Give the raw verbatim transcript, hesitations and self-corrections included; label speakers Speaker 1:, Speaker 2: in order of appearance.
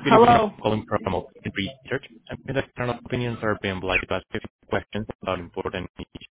Speaker 1: Good evening.
Speaker 2: Hello.
Speaker 1: Calling from Open Research. And the external opinions are being like to ask a few questions about important issues.